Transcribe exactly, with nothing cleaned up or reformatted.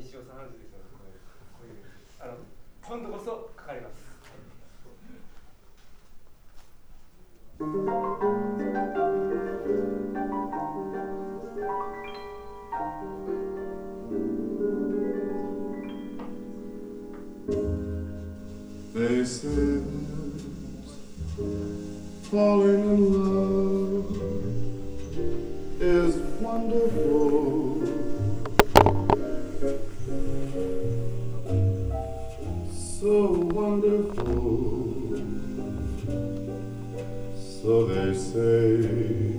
西尾さんはですね、こういうあの今度こそかかります。 They say falling in love is wonderful, so wonderful, so they say.